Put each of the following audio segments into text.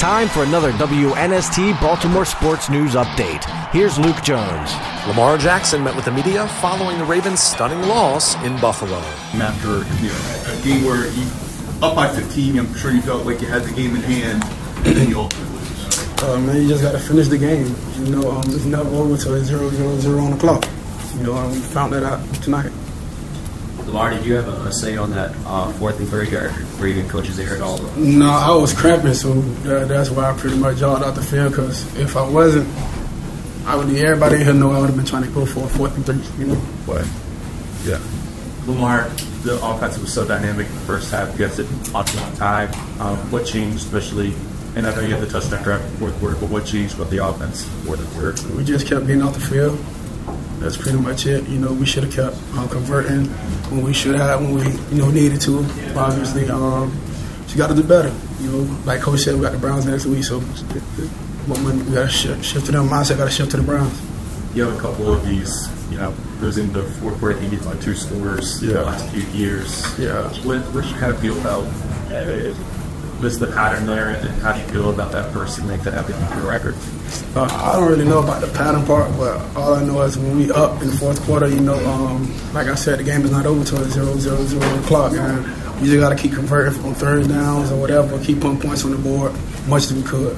time for another WNST Baltimore Sports News Update. Here's Luke Jones. Lamar Jackson met with the media following the Ravens' stunning loss in Buffalo. After a game where you up by 15, I'm sure you felt like you had the game in hand, and then you ultimately lose. Man, you just got to finish the game. It's never over till it's 0-0-0 on the clock. We found that out tonight. Lamar, did you have a say on that fourth and third yard where you coaches there at all? No, I was cramping, so that's why I pretty much jogged out the field, because if I wasn't, I would everybody in here know I would have been trying to go for a fourth and three, But, yeah. Lamar, the offense was so dynamic in the first half. You guys didn't lots of time. What changed, especially, and I know you had the touchdown drive in the fourth quarter, but what changed with the offense for the third? We just kept getting off the field. That's pretty much it. We should have kept converting when we should have, when we needed to. Obviously, you got to do better. Like Coach said, we got the Browns next week, so we got to shift to them. Mindset got to shift to the Browns. You have a couple of these, goes into the fourth quarter, he gets like 2 scores in the last few years. Yeah. What do you kind of feel about what's the pattern there, and how do you feel about that first and make that happen for your record? I don't really know about the pattern part, but all I know is when we up in the fourth quarter, like I said, the game is not over till it's 0-0-0 on the clock, and you just got to keep converting on third downs or whatever, keep putting points on the board as much as we could.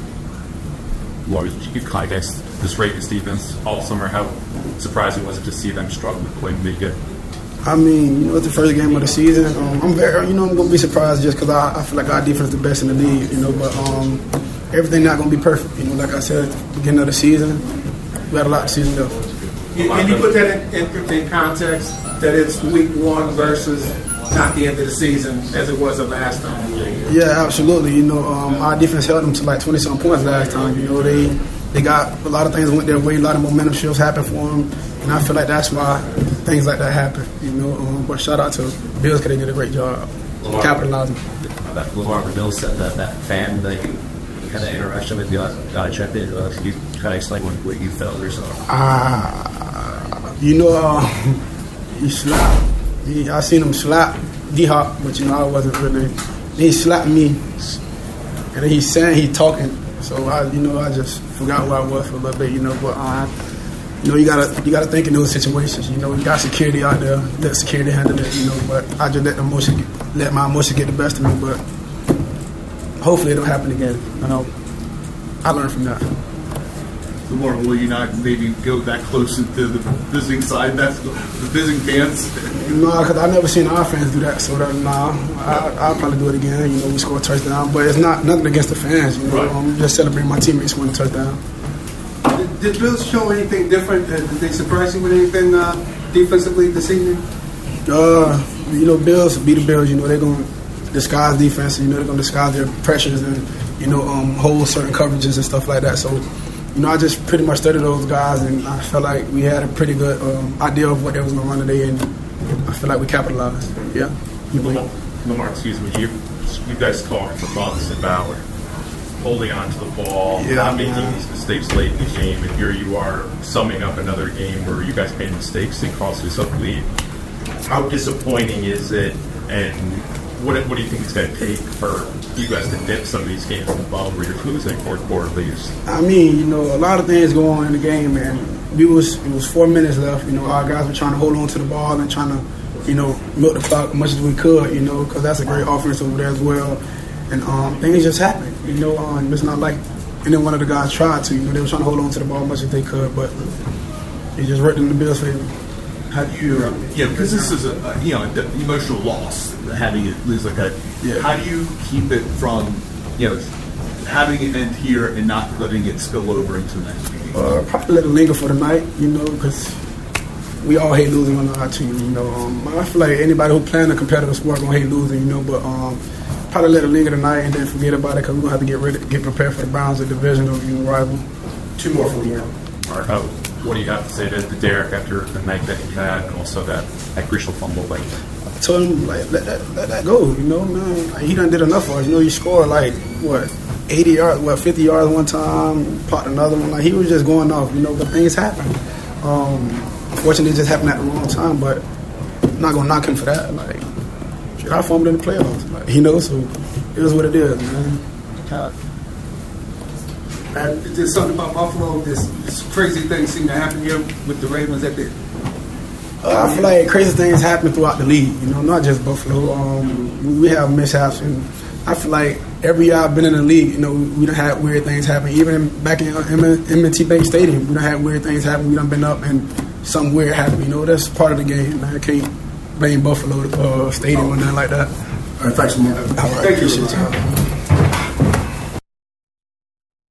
Well, you kind of guess this Ravens defense all summer. How surprising was it to see them struggle to play big good? I mean, it's the first game of the season. I'm going to be surprised just because I feel like our defense is the best in the league, but everything not going to be perfect. Like I said at the beginning of the season, we had a lot of season left. Can you put that in context, that it's week 1 versus not the end of the season as it was the last time? Yeah, absolutely. Our defense held them to like 20-something points last time. They got a lot of things went their way, a lot of momentum shifts happened for them, and I feel like that's why things like that happen. But shout out to Bills because they did a great job capitalizing. Lamar Mills said that fan that you had that interaction with, you checked in. Can you kind of explain what you felt yourself? He slapped. I seen him slap D-Hop, but I wasn't really. He slapped me, and then he's saying he's talking. So I just forgot where I was for a little bit, But you gotta think in those situations. You got security out there. Let security handle it. But I just let my emotions get the best of me. But hopefully it don't happen again. I learned from that. Lamar, will you not maybe go that close into the visiting side? That's the visiting fans. No, because I never seen our fans do that. So I'll probably do it again. We score a touchdown, but it's nothing against the fans. Right. Just celebrating my teammates winning a touchdown. Did Bills show anything different? Did they surprise you with anything defensively this evening? Bills be the Bills. They're going to disguise defense. They're going to disguise their pressures and hold certain coverages and stuff like that. So. I just pretty much studied those guys, and I felt like we had a pretty good idea of what they was going to run today, and I feel like we capitalized. Yeah. Lamar, excuse me. You guys talked for months about holding on to the ball, not making these mistakes late in the game, and here you are summing up another game where you guys made mistakes and cost yourself a lead. How disappointing is it, and what do you think it's going to take for you guys to nip some of these games in the ball where you're losing fourth quarter leads? I mean, a lot of things go on in the game, man. It was 4 minutes left. Our guys were trying to hold on to the ball and trying to, milk the clock as much as we could, because that's a great offense over there as well. And things just happened, and it's not like any one of the guys tried to. They were trying to hold on to the ball as much as they could, but it just worked in the Bills' favor. How do you, because this is an emotional loss, having it lose like that. Yeah. How do you keep it from, having it end here and not letting it spill over into the next week? Probably let it linger for the night, because we all hate losing on our team. I feel like anybody who playing a competitive sport gonna hate losing, but probably let it linger tonight and then forget about it, because we're gonna have to get prepared for the Browns, a divisional rival. 2 more from here. All right. What do you have to say to Derek after the night that he had, and also that crucial fumble? I told him, let that go, man. He done did enough for us. You scored 80 yards, 50 yards one time, popped another one. He was just going off, but things happen. Unfortunately, it just happened at the wrong time, but I'm not going to knock him for that. I fumbled in the playoffs. So it is what it is, man. There's something about Buffalo. This crazy things seem to happen here with the Ravens at the. I feel like crazy things happen throughout the league. You know, not just Buffalo. We have mishaps, and I feel like every year I've been in the league, you know, we done had weird things happen. Even back in M&T Bank Stadium, we done had weird things happen. We done been up and something weird happened. You know, that's part of the game. Man. I can't blame Buffalo Stadium or nothing like that. All right, thanks, man. All right, appreciate you.